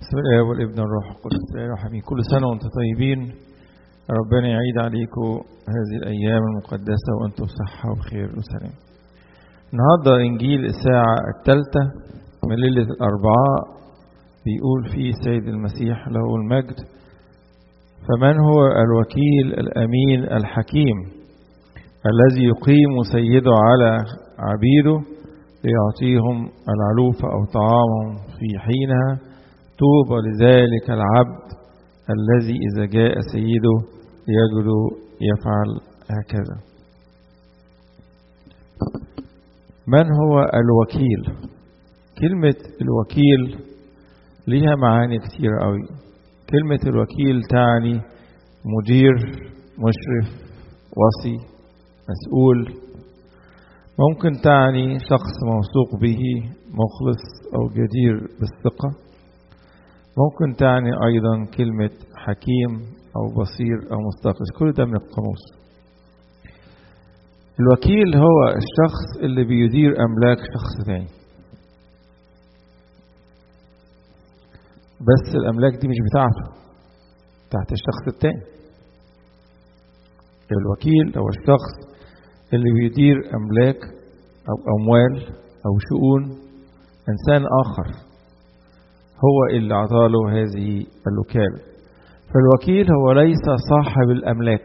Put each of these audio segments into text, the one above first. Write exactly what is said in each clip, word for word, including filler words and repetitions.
بسم الله والابن الروح القدس الرحيم. كل سنة وانتم طيبين. ربنا يعيد عليكم هذه الأيام المقدسة وانتم بصحة وخير وسلام. النهاردة إنجيل الساعة الثالثة من ليلة الأربعاء بيقول فيه سيد المسيح له المجد: فمن هو الوكيل الأمين الحكيم الذي يقيم سيده على عبيده ليعطيهم العلوف أو طعامهم في حينها؟ طوبى لذلك العبد الذي إذا جاء سيده يجده يفعل هكذا. من هو الوكيل؟ كلمة الوكيل لها معاني كثيرة قوي. كلمة الوكيل تعني مدير، مشرف، وصي، مسؤول. ممكن تعني شخص موثوق به، مخلص أو جدير بالثقة. ممكن تعني أيضا كلمة حكيم أو بصير أو مستقص. كل ده من القاموس. الوكيل هو الشخص اللي بيدير أملاك شخص ثاني، بس الأملاك دي مش بتاعته، تحت الشخص الثاني. الوكيل هو الشخص اللي بيدير أملاك أو أموال أو شؤون إنسان آخر، هو اللي عطاله هذه الوكالة. فالوكيل هو ليس صاحب الأملاك،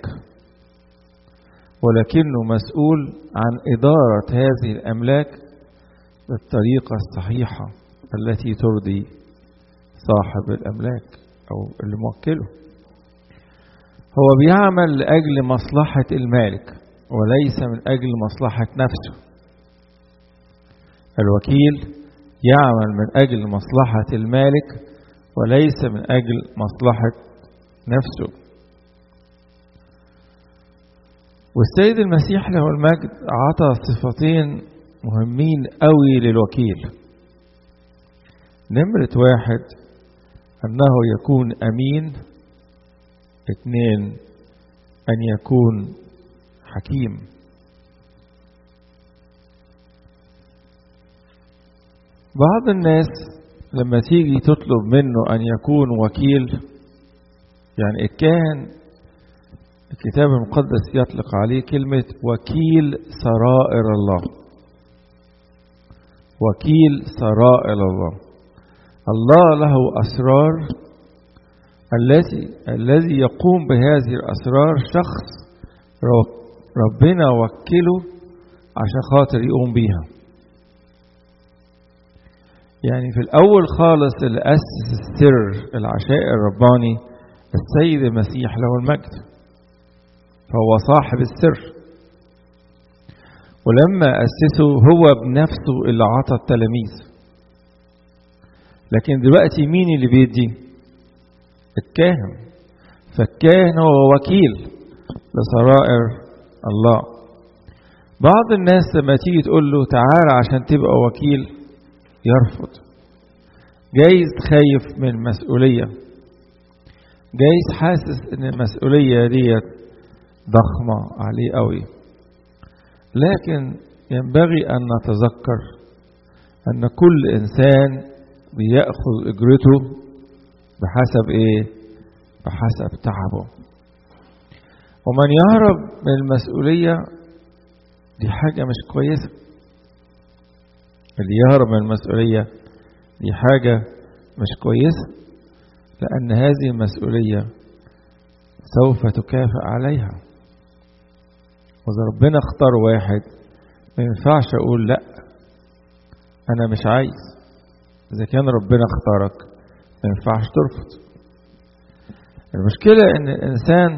ولكنه مسؤول عن إدارة هذه الأملاك بالطريقة الصحيحة التي ترضي صاحب الأملاك أو اللي موكله. هو بيعمل لأجل مصلحة المالك وليس من أجل مصلحة نفسه. الوكيل يعمل من أجل مصلحة المالك وليس من أجل مصلحة نفسه. والسيد المسيح له المجد عطى صفتين مهمين قوي للوكيل. نمرة واحد أنه يكون أمين. اثنين أن يكون حكيم. بعض الناس لما تيجي تطلب منه أن يكون وكيل، يعني الكاهن الكتاب المقدس يطلق عليه كلمة وكيل سرائر الله. وكيل سرائر الله. الله له أسرار، التي الذي يقوم بهذه الأسرار شخص ربنا وكله عشان خاطر يقوم بيها. يعني في الأول خالص اللي أسس السر العشاء الرباني السيد المسيح له المجد، فهو صاحب السر. ولما أسسه هو بنفسه اللي عطى التلاميذ. لكن دلوقتي مين اللي بيدي؟ الكاهن. فالكاهن هو وكيل لسرائر الله. بعض الناس لما تيجي تقول له تعال عشان تبقى وكيل يرفض. جايز خايف من المسؤولية، جايز حاسس ان المسؤولية دي ضخمة عليه قوي. لكن ينبغي ان نتذكر ان كل انسان بيأخذ اجرته بحسب ايه؟ بحسب تعبه. ومن يهرب من المسؤولية دي حاجة مش كويسة. اللي يهرب من المسؤولية دي حاجة مش كويسة، لأن هذه المسؤولية سوف تكافئ عليها. وإذا ربنا اختار واحد ما ينفعش أقول لأ أنا مش عايز. إذا كان ربنا اختارك ما ينفعش ترفض. المشكلة إن الإنسان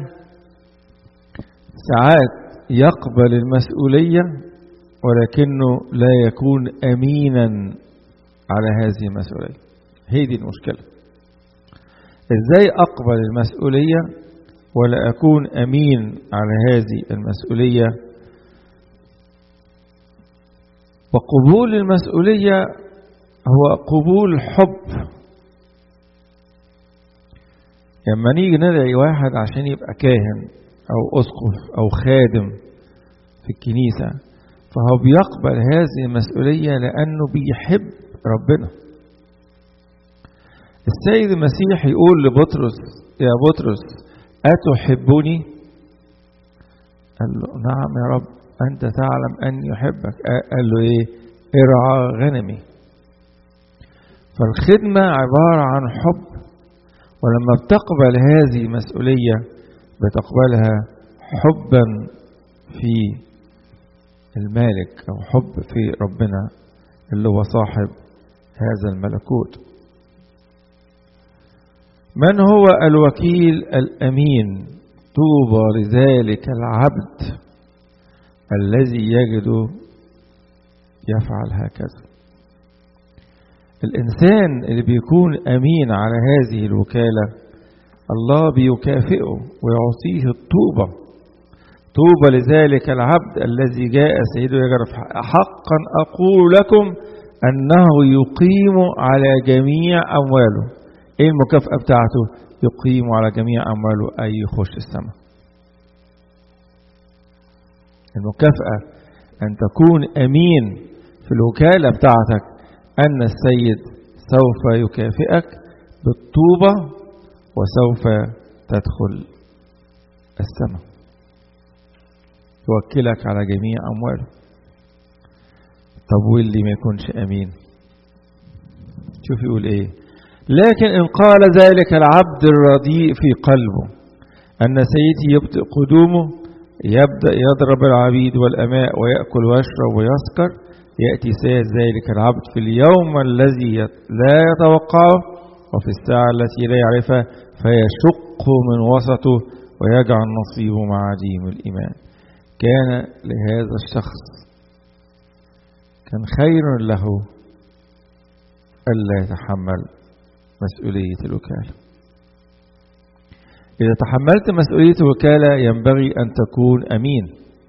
ساعات يقبل المسؤولية ولكنه لا يكون أمينا على هذه المسؤولية. هي دي المشكلة. إزاي أقبل المسؤولية ولا أكون أمين على هذه المسؤولية؟ وقبول المسؤولية هو قبول حب. لما نيجي ندعي واحد عشان يبقى كاهن أو أسقف أو خادم في الكنيسة، فهو بيقبل هذه المسؤولية لأنه بيحب ربنا. السيد المسيح يقول لبطرس: يا بطرس أتحبني؟ قال له: نعم يا رب، أنت تعلم أني أحبك. قال له: إيه؟ ارعى غنمي. فالخدمة عبارة عن حب، ولما بتقبل هذه المسؤولية بتقبلها حبا في المالك أو حب في ربنا اللي هو صاحب هذا الملكوت. من هو الوكيل الأمين؟ طوبى لذلك العبد الذي يجد يفعل هكذا. الإنسان اللي بيكون أمين على هذه الوكالة الله بيكافئه ويعطيه الطوبة. طوبى لذلك العبد الذي جاء سيده يجرف. حقا أقول لكم أنه يقيم على جميع أمواله. إيه المكافأة بتاعته؟ يقيم على جميع أمواله، أي يخش السماء. المكافأة أن تكون أمين في الوكالة بتاعتك، أن السيد سوف يكافئك بالطوبة وسوف تدخل السماء، يوكلك على جميع أمواله. طب واللي ما يكونش أمين؟ شوف يقول إيه: لكن إن قال ذلك العبد الرديء في قلبه أن سيدي يبطئ قدومه، يبدأ يضرب العبيد والأماء ويأكل ويشرب ويسكر، يأتي سيد ذلك العبد في اليوم الذي لا يتوقعه وفي الساعة التي لا يعرفها، فيشق من وسطه ويجعل نصيبه مع عديم الإيمان. كان لهذا الشخص كان خير له ألا يتحمل مسؤولية الوكالة. إذا تحملت مسؤولية الوكالة ينبغي أن تكون أمين،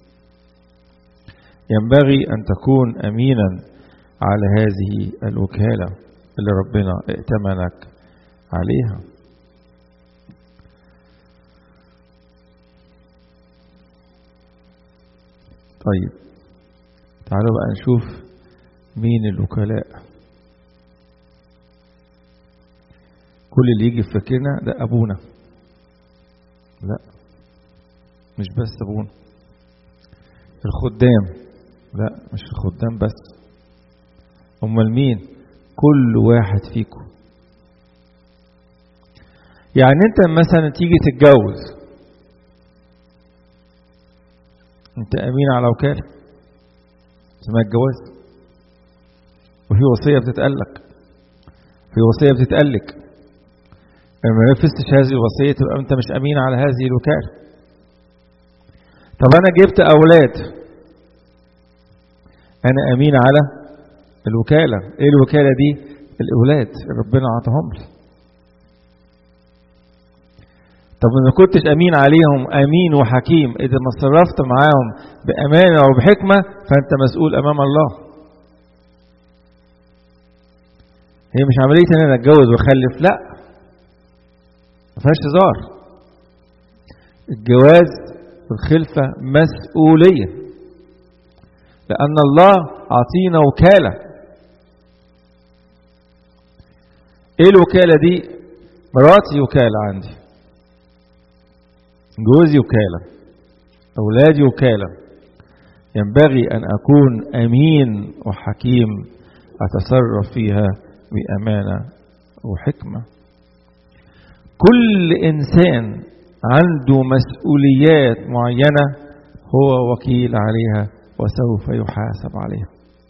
ينبغي أن تكون أمينا على هذه الوكالة اللي ربنا ائتمنك عليها. طيب تعالوا بقى نشوف مين الوكلاء. كل اللي يجي في فكرنا ده أبونا. لا، مش بس أبونا. الخدام، لا مش الخدام بس. أمال مين؟ كل واحد فيكم. يعني أنت مثلا تيجي تتجوز، أنت أمين على وكالة اسمها الجواز، وفي وصية بتتقلك، في وصية بتتقلك. لما نفذتش هذه الوصية تبقى أنت مش أمين على هذه الوكالة. طب أنا جبت أولاد، أنا أمين على الوكالة. إيه الوكالة دي؟ الأولاد ربنا عطاهم لي. طب ما كنتش أمين عليهم أمين وحكيم، إذا ما صرفت معاهم بأمانة أو بحكمة فأنت مسؤول أمام الله. هي مش عملية أن أنا أتجوز وأخلف، لا، ما فيهاش هزار. الجواز والخلفة مسؤولية، لأن الله عطينا وكالة. إيه الوكالة دي؟ مراتي وكالة عندي، جوزي وكالة، أولادي وكالة. ينبغي أن أكون أمين وحكيم أتصرف فيها بأمانة وحكمة. كل إنسان عنده مسؤوليات معينة هو وكيل عليها وسوف يحاسب عليها.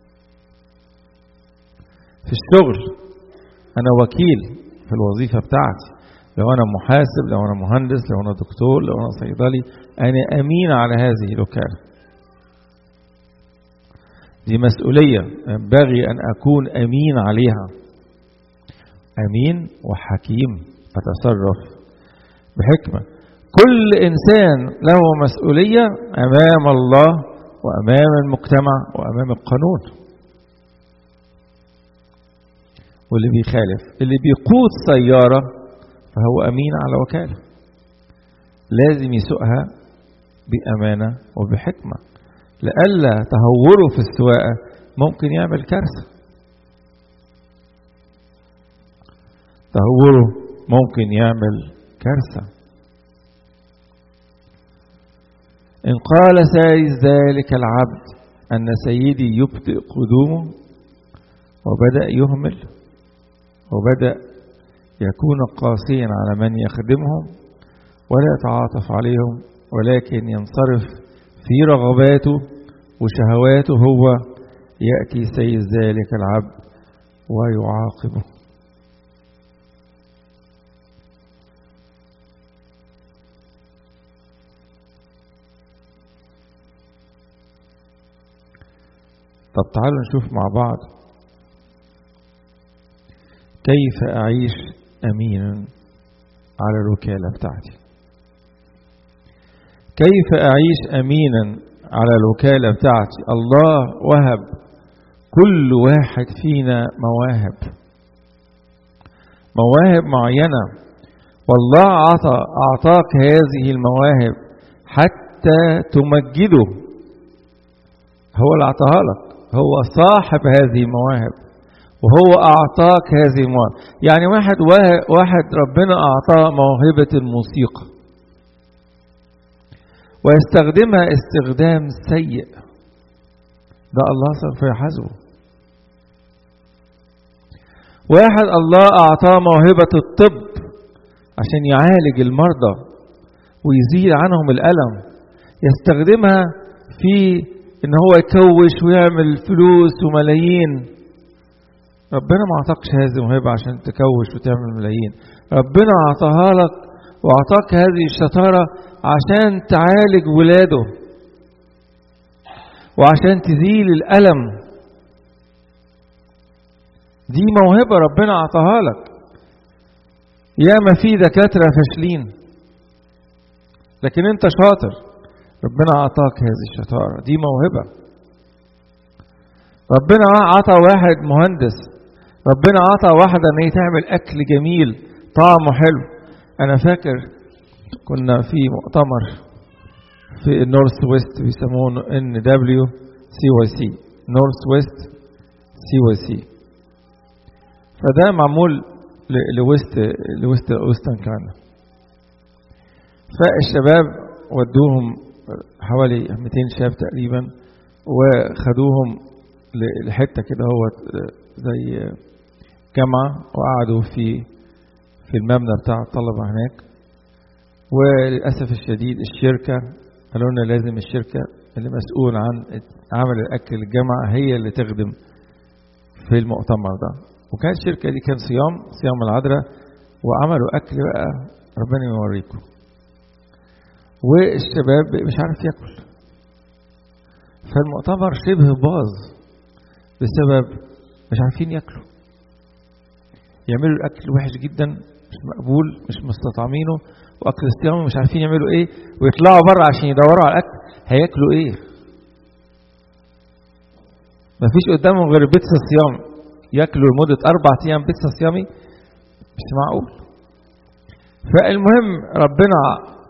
في الشغل أنا وكيل في الوظيفة بتاعتي، لو أنا محاسب، لو أنا مهندس، لو أنا دكتور، لو أنا صيدلي، أنا أمين على هذه الوكالة. دي مسؤولية ينبغي أن أكون أمين عليها، أمين وحكيم أتصرف بحكمة. كل إنسان له مسؤولية أمام الله وأمام المجتمع وأمام القانون. واللي بيخالف، اللي بيقود سيارة فهو أمين على وكالة، لازم يسوقها بأمانة وبحكمة، لألا تهوره في السواقة ممكن يعمل كارثة. تهوره ممكن يعمل كارثة. إن قال سائل ذلك العبد أن سيدي يبطئ قدومه وبدأ يهمل وبدأ يكون قاسيا على من يخدمهم ولا يتعاطف عليهم، ولكن ينصرف في رغباته وشهواته هو، يأتي سيد ذلك العبد ويعاقبه. طب تعالوا نشوف مع بعض كيف أعيش أمينا على الوكالة بتاعتي. كيف أعيش أمينا على الوكالة بتاعتي؟ الله وهب كل واحد فينا مواهب مواهب معينة، والله أعطى أعطاك هذه المواهب حتى تمجده. هو اللي أعطاها لك، هو صاحب هذه المواهب وهو أعطاك هذه المواهب. يعني واحد واحد ربنا أعطاه موهبة الموسيقى ويستخدمها استخدام سيء، ده الله سوف يحاسبه. واحد الله أعطاه موهبة الطب عشان يعالج المرضى ويزيل عنهم الألم، يستخدمها في إن هو يكوش ويعمل فلوس وملايين. ربنا ما أعطاكش هذه الموهبة عشان تكوش وتعمل ملايين، ربنا أعطاها لك وأعطاك هذه الشطارة عشان تعالج ولاده وعشان تزيل الألم. دي موهبة ربنا أعطاها لك. ياما في دكاترة فاشلين لكن أنت شاطر، ربنا أعطاك هذه الشطارة، دي موهبة. ربنا أعطى واحد مهندس، ربنا أعطى واحدة أن هي تعمل أكل جميل طعمه حلو. أنا فاكر كنا في مؤتمر في النورث ويست بيسموه إن دبليو سي واي سي، نورث ويست سي واي سي، فده معمول لويست لويست ويسترن كندا. فالشباب ودوهم حوالي مئتين شاب تقريبا وخدوهم لحته كده هو زي جامعه، وقعدوا في في المبنى بتاع الطلبه هناك. وللاسف الشديد الشركه قالوا لنا لازم الشركه اللي مسؤول عن عمل الاكل للجامعه هي اللي تخدم في المؤتمر ده. وكانت الشركه دي كان صيام صيام العذراء، وعملوا اكل بقى ربنا يوريكم. والشباب مش عارف ياكل، فالمؤتمر شبه باظ بسبب مش عارفين ياكلوا. يعملوا الاكل وحش جدا، مش مقبول، مش مستطعمينه، واكل الصيام مش عارفين يعملوا ايه، ويطلعوا بره عشان يدوروا على الاكل هياكلوا ايه. مفيش قدامهم غير بيتزا الصيام، ياكلوا لمده اربع ايام بيتزا صيامي، مش معقول. فالمهم ربنا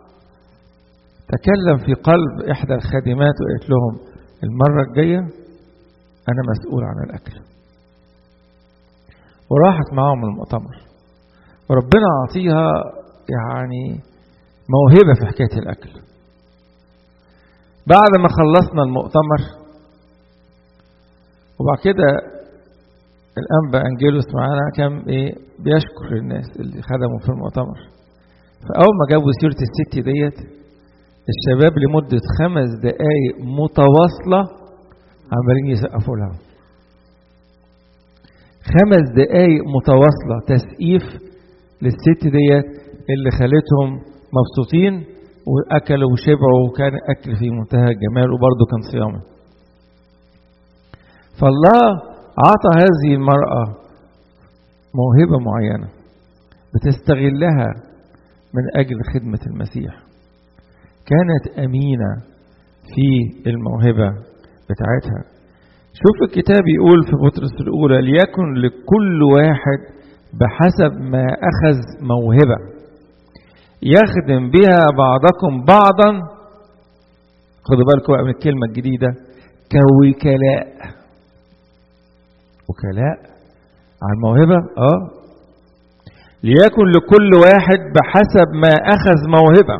تكلم في قلب احدى الخادمات وقالت لهم المره الجايه انا مسؤول عن الاكل. وراحت معاهم المؤتمر، وربنا اعطيها يعني موهبه في حكايه الاكل. بعد ما خلصنا المؤتمر وبعد كده الانبا انجيلوس معانا كان ايه بيشكر الناس اللي خدموا في المؤتمر. فاول ما جابوا سيره الست ديت الشباب لمده خمس دقائق متواصله عمالين يسقفوا لها. خمس دقائق متواصله تسقيف للست ديت اللي خلتهم مبسوطين واكلوا وشبعوا، وكان اكل في منتهى الجمال وبرضه كان صيام. فالله عطى هذه المرأة موهبة معينة بتستغلها من أجل خدمة المسيح. كانت أمينة في الموهبة بتاعتها. شوف الكتاب يقول في بطرس الأولى ليكن لكل واحد بحسب ما أخذ موهبة يخدم بها بعضكم بعضا. خدوا بالكم من الكلمة الجديدة، كوكلاء. وكلاء على الموهبة اه ليكن لكل واحد بحسب ما أخذ موهبة.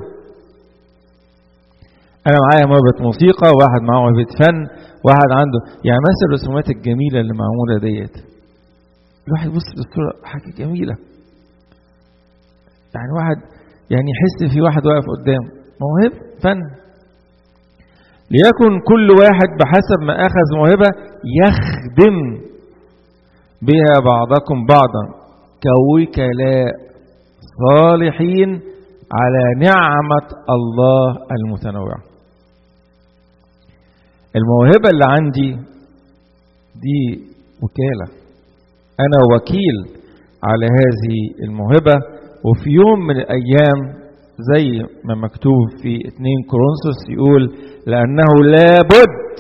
أنا معايا موهبة موسيقى، واحد معاه موهبة فن، واحد عنده يعني مثل الرسومات الجميلة اللي معمولة ديت، الواحد يبص للصورة حاجة جميلة، يعني واحد يعني يحس في واحد واقف قدام موهبة فن. ليكن كل واحد بحسب ما أخذ موهبة يخدم بها بعضكم بعضا كوكلاء صالحين على نعمة الله المتنوعة. الموهبة اللي عندي دي وكالة، أنا وكيل على هذه الموهبة. وفي يوم من الأيام زي ما مكتوب في اتنين كورنثوس يقول لأنه لابد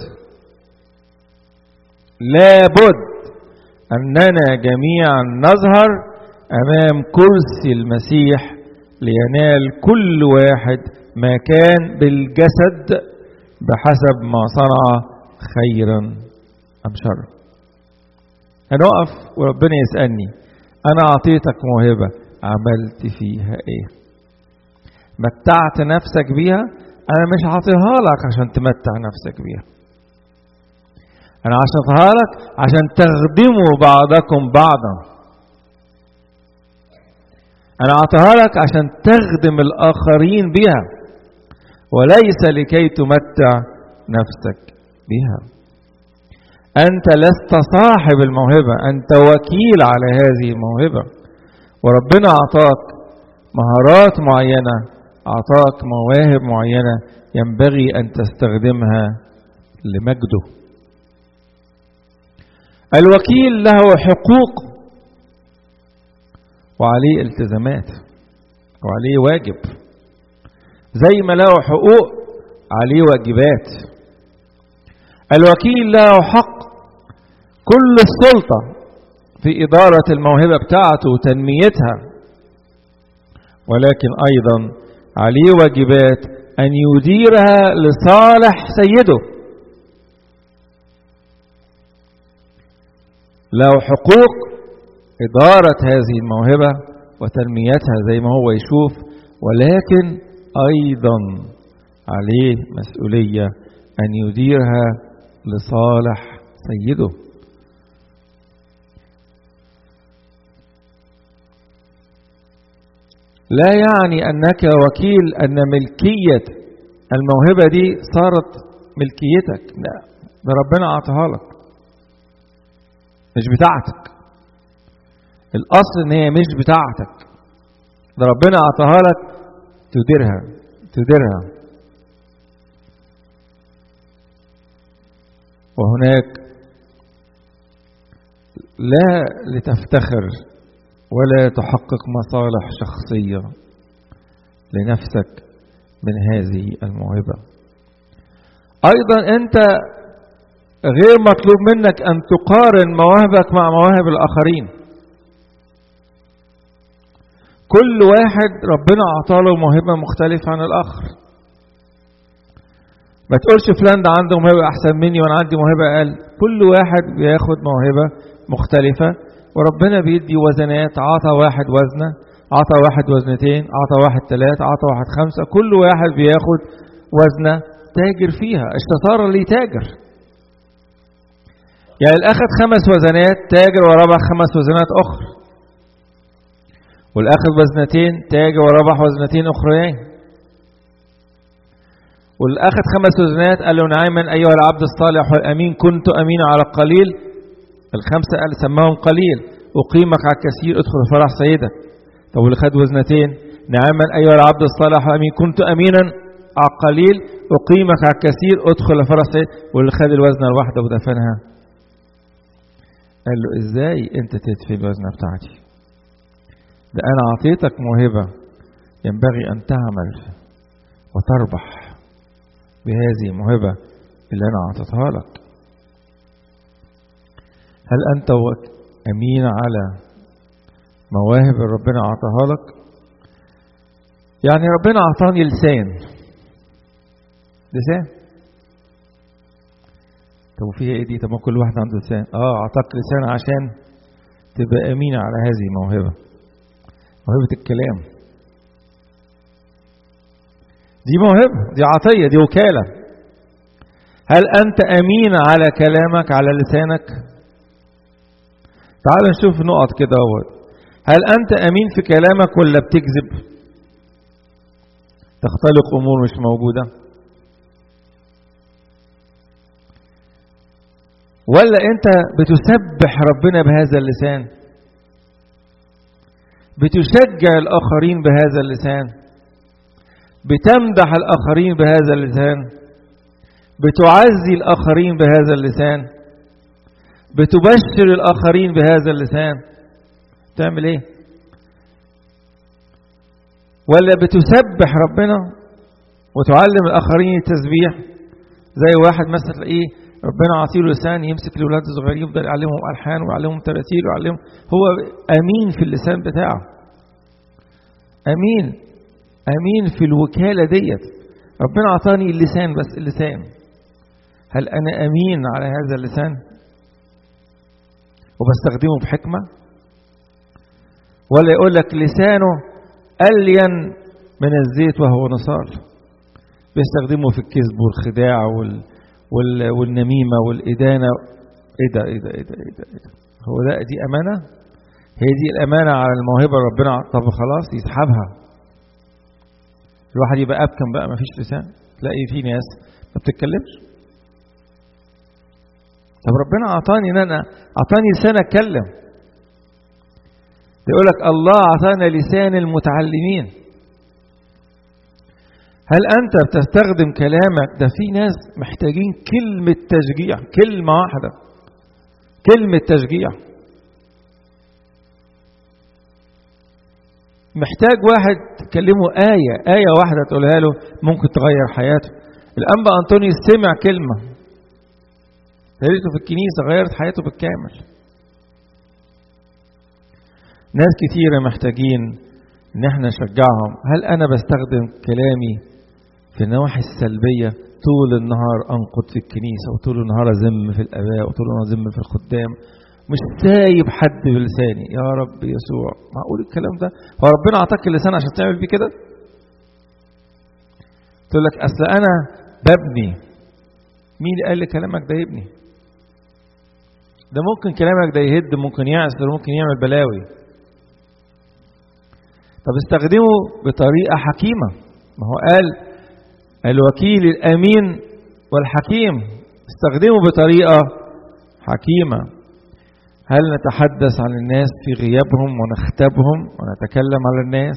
لابد أننا جميعا نظهر أمام كرسي المسيح لينال كل واحد ما كان بالجسد بحسب ما صنع خيرا أم شرا. هنقف وربنا يسألني أنا أعطيتك موهبة عملت فيها إيه؟ متعت نفسك بيها؟ أنا مش هعطيها لك عشان تمتع نفسك بيها، أنا عشان لك عشان تخدموا بعضكم بعضا. أنا أعطيها لك عشان تخدم الآخرين بها وليس لكي تمتع نفسك بها. أنت لست صاحب الموهبة، أنت وكيل على هذه الموهبة، وربنا أعطاك مهارات معينة، أعطاك مواهب معينة ينبغي أن تستخدمها لمجده. الوكيل له حقوق وعليه التزامات وعليه واجب، زي ما له حقوق عليه واجبات. الوكيل له حق كل السلطة في إدارة الموهبة بتاعته وتنميتها، ولكن أيضا عليه واجبات أن يديرها لصالح سيده. له حقوق إدارة هذه الموهبة وتنميتها زي ما هو يشوف، ولكن أيضا عليه مسؤولية أن يديرها لصالح سيده. لا يعني أنك وكيل أن ملكية الموهبة دي صارت ملكيتك، لا، ده ربنا أعطاها لك مش بتاعتك. الأصل إن هي مش بتاعتك، ده ربنا أعطاها لك تديرها تديرها وهناك لا لتفتخر ولا تحقق مصالح شخصية لنفسك من هذه الموهبة. أيضا أنت غير مطلوب منك أن تقارن مواهبك مع مواهب الآخرين. كل واحد ربنا أعطاله موهبة مختلفة عن الآخر. ما تقولش فلان ده عنده موهبة أحسن مني وأنا عندي موهبة أقل. كل واحد بياخد موهبة مختلفة وربنا بيدي وزنات. عطى واحد وزنة، عطى واحد وزنتين، عطى واحد ثلاثة، عطى واحد خمسة. كل واحد بياخد وزنة تاجر فيها. الشطارة اللي تاجر، يعني الأخذ خمس وزنات تاجر وربح خمس وزنات أخرى، والأخذ وزنتين تاجر وربح وزنتين أخرين، والأخذ خمس وزنات قال له نعما أيها العبد الصالح والأمين كنت أمين على القليل. الخمسة قال سماهم قليل أقيمك على الكثير ادخل فرح سيدك. طب واللي خد وزنتين نعما أيها العبد الصالح والأمين كنت أمينا على القليل أقيمك على الكثير ادخل فرح سيدك. واللي خد الوزنة الواحدة ودفنها قال له ازاي انت تدفن الوزنة بتاعتي؟ ده انا اعطيتك موهبة ينبغي ان تعمل وتربح بهذه الموهبة اللي انا اعطيتها لك. هل انت امين على مواهب ربنا اعطاها لك؟ يعني ربنا اعطاني لسان لسان طب وفيها ايه دي؟ طب ما كل واحد عنده لسان. اه اعطاك لسان عشان تبقى امين على هذه الموهبة. موهبة الكلام دي موهبة، دي عطية، دي وكالة. هل أنت أمين على كلامك، على لسانك؟ تعال نشوف نقط كده. هل أنت أمين في كلامك ولا بتكذب؟ تختلق أمور مش موجودة؟ ولا أنت بتسبح ربنا بهذا اللسان؟ بتشجع الآخرين بهذا اللسان؟ بتمدح الآخرين بهذا اللسان؟ بتعزي الآخرين بهذا اللسان؟ بتبشر الآخرين بهذا اللسان؟ تعمل ايه؟ ولا بتسبح ربنا وتعلم الآخرين التسبيح؟ زي واحد مثلا تلاقيه ربنا عطيله لسان يمسك الأولاد الصغيرين يفضل يعلمهم ألحان ويعلمهم تراتيل ويعلمهم، هو أمين في اللسان بتاعه، أمين أمين في الوكالة ديت. ربنا عطاني اللسان، بس اللسان، هل أنا أمين على هذا اللسان وبستخدمه بحكمة؟ ولا يقول لك لسانه ألين من الزيت وهو نصال، بيستخدمه في الكذب والخداع وال... وال... والنميمة والإدانة. إيه ده إيه ده إيه ده إيه ده, إيه ده؟ هو ده دي أمانة؟ هي دي الأمانة على الموهبة ربنا؟ طب خلاص يسحبها، الواحد يبقى أبكم بقى، ما فيش لسان. تلاقي في ناس ما بتتكلمش. طب ربنا أعطاني إن أنا أعطاني لسان أتكلم. يقول لك الله أعطانا لسان المتعلمين. هل أنت بتستخدم كلامك ده؟ في ناس محتاجين كلمة تشجيع، كلمة واحدة، كلمة تشجيع. محتاج واحد تكلمه آية، آية واحدة تقولها له ممكن تغير حياته. الأنبا أنطونيوس سمع كلمة قالته في الكنيسة غيرت حياته بالكامل. ناس كثيرة محتاجين ان احنا نشجعهم. هل انا بستخدم كلامي في النواحي السلبية؟ طول النهار انقد في الكنيسة، وطول النهار ازم في الاباء، وطول النهار ازم في الخدام، مش سايب حد بلساني. يا رب يسوع، معقول الكلام ده؟ هو ربنا اعطاك اللسان عشان تعمل بيه كده؟ تقول لك اصل انا ببني. مين اللي قال لي كلامك ده يبني؟ ده ممكن كلامك ده يهد، ممكن يعسر، ممكن يعمل بلاوي. طب استخدمه بطريقة حكيمة. ما هو قال الوكيل الأمين والحكيم، استخدمه بطريقة حكيمة. هل نتحدث عن الناس في غيابهم ونختبهم ونتكلم على الناس؟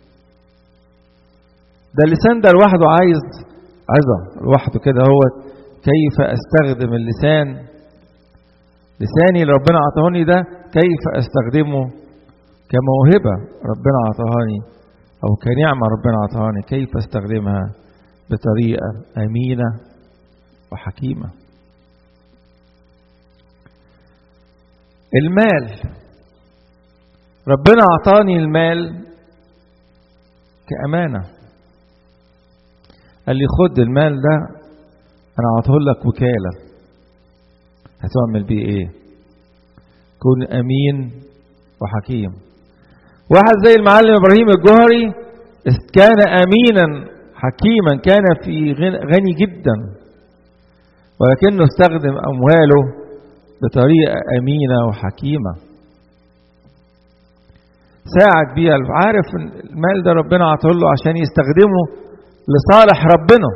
ده اللسان ده لوحده عايز عظة لوحده كده. هو كيف استخدم اللسان، لساني اللي ربنا عطاني ده كيف استخدمه كموهبة ربنا عطاني أو كنعمة ربنا عطاني، كيف استخدمها بطريقة أمينة وحكيمة. المال، ربنا عطاني المال كأمانة. قال لي خد المال ده أنا عطيه لك وكالة، هتعمل بيه إيه؟ كن أمين وحكيم. واحد زي المعلم إبراهيم الجوهري كان أمينا حكيما، كان في غني جدا، ولكنه استخدم أمواله بطريقة أمينة وحكيمة، ساعد بيها. عارف المال ده ربنا عطاه له عشان يستخدمه لصالح ربنا.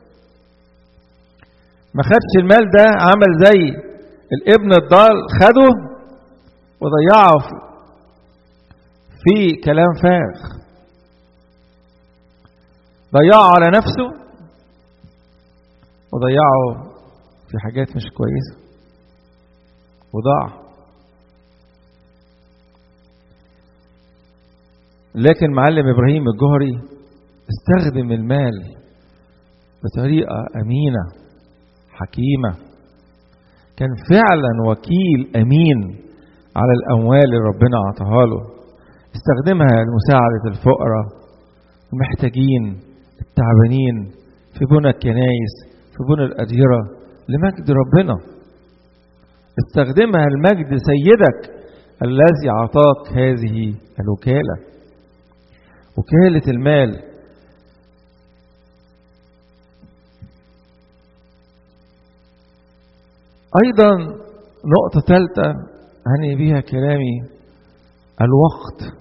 ما خدش المال ده عمل زي الابن الضال، خده وضيعه في كلام فارغ، ضيعه على نفسه وضيعه في حاجات مش كويسة وضاع. لكن معلم إبراهيم الجوهري استخدم المال بطريقة أمينة حكيمة، كان فعلا وكيل أمين على الأموال اللي ربنا عطاها له، استخدمها لمساعدة الفقراء المحتاجين التعبانين، في بنى الكنائس، في بنى الأديرة، لمجد ربنا. استخدمها لمجد سيدك الذي أعطاك هذه الوكالة. وكالة المال. أيضا نقطة ثالثة هني بيها كلامي، الوقت.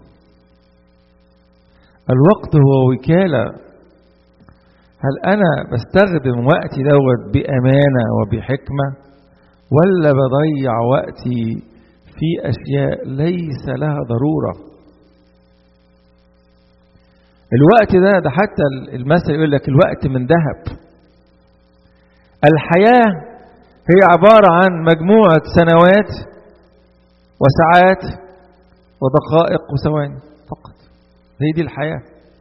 الوقت هو وكالة. هل أنا بستخدم وقتي دوت بأمانة وبحكمة، ولا بضيع وقتي في أشياء ليس لها ضرورة؟ الوقت ده ده حتى المثل يقول لك الوقت من ذهب. الحياة هي عبارة عن مجموعة سنوات وساعات ودقائق وثواني فقط. هي دي الحياة،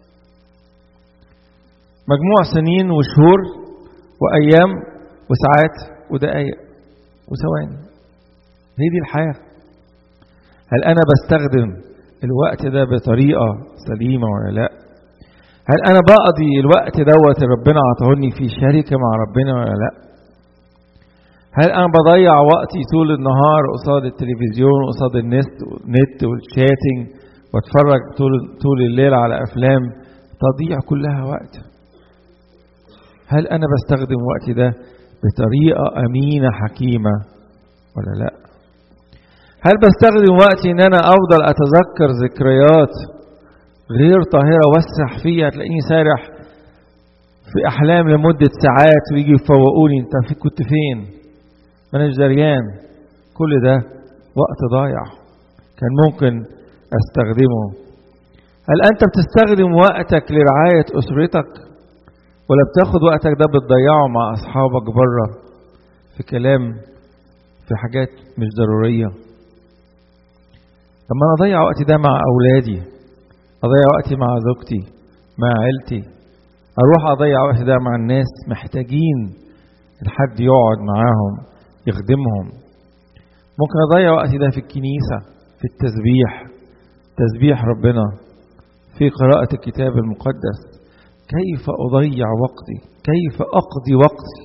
مجموع سنين وشهور وأيام وساعات ودقائق وثواني. هي دي الحياة. هل أنا بستخدم الوقت ده بطريقة سليمة ولا لا؟ هل أنا بقضي الوقت دوت ربنا عطاني في شركة مع ربنا ولا لا؟ هل أنا بضيع وقتي طول النهار قصاد التلفزيون وقصاد النت والنت والشاتنج واتفرج طول طول الليل على أفلام تضيع كلها وقت؟ هل أنا بستخدم وقتي ده بطريقة أمينة حكيمة ولا لا؟ هل بستخدم وقتي إن أنا أفضل أتذكر ذكريات غير طاهرة واسرح فيها؟ تلاقيني سارح في أحلام لمدة ساعات ويجي يفوقوني، أنت في كنت فين؟ ما أناش دريان. كل ده وقت ضايع كان ممكن أستخدمه. هل أنت بتستخدم وقتك لرعاية أسرتك، ولا بتاخد وقتك ده بتضيعه مع أصحابك بره في كلام في حاجات مش ضرورية؟ لما أنا أضيع وقتي ده مع أولادي، أضيع وقتي مع زوجتي، مع عيلتي، أروح أضيع وقتي ده مع الناس محتاجين الحد يقعد معاهم يخدمهم. ممكن أضيع وقتي ده في الكنيسة، في التسبيح، تسبيح ربنا، في قراءة الكتاب المقدس. كيف أضيع وقتي؟ كيف أقضي وقتي؟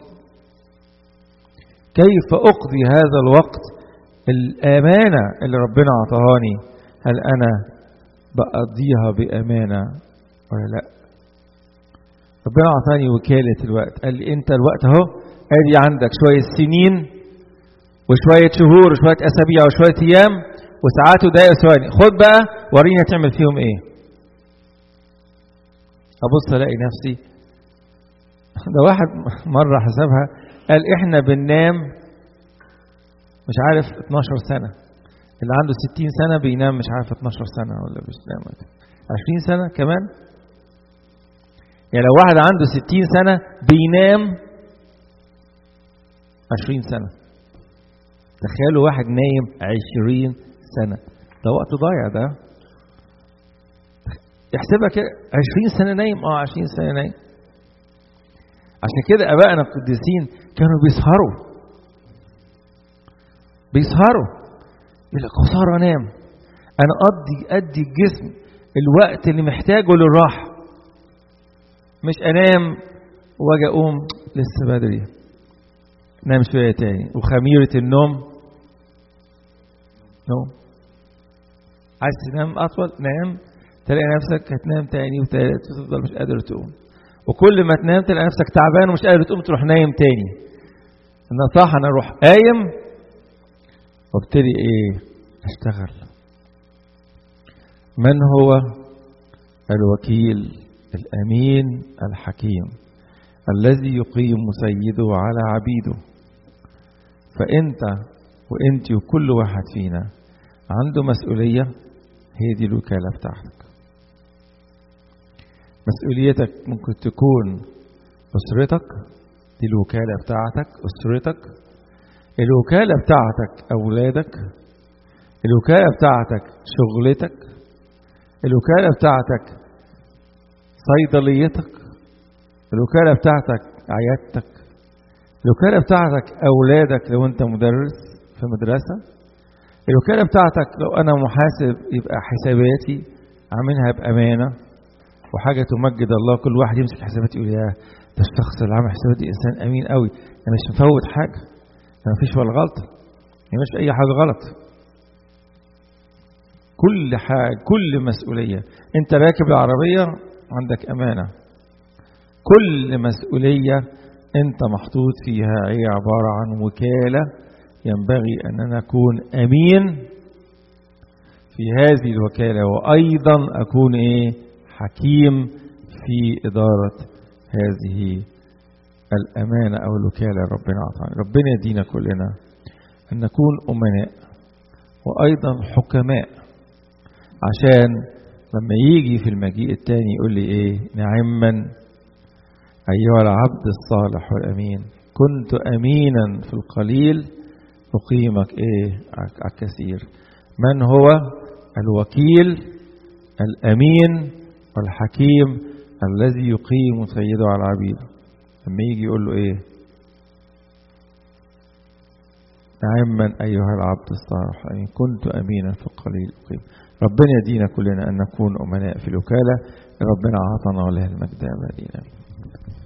كيف أقضي هذا الوقت الأمانة اللي ربنا عطاهاني؟ هل أنا بقضيها بأمانة ولا لا؟ ربنا عطاني وكالة الوقت، قال لي أنت الوقت اهو، ادي عندك شوية سنين وشوية شهور وشوية أسابيع وشوية أيام وساعات ودقائق وثواني، خد بقى ورينا تعمل فيهم إيه. أبص ألاقي نفسي ده واحد مرة حسبها، قال إحنا بننام مش عارف اتناشر سنة، اللي عنده ستين سنة بينام مش عارف اتناشر سنة ولا بينام عشرين سنة كمان. يعني لو واحد عنده ستين سنة بينام عشرين سنة، تخيلوا واحد نايم عشرين سنة، ده وقت ضايع. ده يحسبها كده عشرين سنة نايم، اه عشرين سنة نايم. عشان كده أبائنا القديسين كانوا بيسهروا بيسهروا يقول لك خسارة أنام، أنا أدي أدي الجسم الوقت اللي محتاجه للراحة، مش أنام وأجي أقوم لسه بدري، نام شوية تاني، وخميرة النوم نوم. عايز تنام أطول نام، تلاقي نفسك هتنام تاني وتالت وتفضل مش قادر تقوم، وكل ما تنام تلاقي نفسك تعبان ومش قادر تقوم، تروح نايم تاني. النصيحة أنا أروح قايم وابتدي إيه أشتغل. من هو الوكيل الأمين الحكيم الذي يقيم سيده على عبيده؟ فأنت وأنت وكل واحد فينا عنده مسؤولية، هي دي الوكالة بتاعتك. مسؤوليتك ممكن تكون أسرتك، دي الوكالة بتاعتك أسرتك. الوكالة بتاعتك أولادك، الوكالة بتاعتك شغلتك، الوكالة بتاعتك صيدليتك، الوكالة بتاعتك عيادتك، الوكالة بتاعتك أولادك لو أنت مدرس في مدرسة، الوكالة بتاعتك لو أنا محاسب يبقى حساباتي عاملها بأمانة وحاجة تمجد الله. كل واحد يمسك حساباتي يقول يا ده الشخص اللي عامل حساباتي إنسان أمين قوي، أنا مش مفوت حاجة، أنا مفيش ولا غلطة، يعني مش أي حاجة غلط. كل حاجة، كل مسؤولية. انت راكب العربية عندك امانة، كل مسؤولية انت محطوط فيها هي عبارة عن وكالة. ينبغي ان نكون امين في هذه الوكالة، وايضا اكون ايه حكيم في ادارة هذه الامانة او الوكالة ربنا اعطانا. ربنا يدينا كلنا ان نكون امناء وايضا حكماء، عشان لما يجي في المجيء التاني يقول لي ايه؟ نعما ايها العبد الصالح والامين، كنت امينا في القليل اقيمك ايه على الكثير. من هو الوكيل الامين والحكيم الذي يقيم سيده على العبيد؟ لما يجي يقول له ايه؟ نعما ايها العبد الصالح والامين، كنت امينا في القليل اقيم. ربنا يدينا كلنا ان نكون امناء في الوكالة. ربنا اعطانا وله المجد ابديا.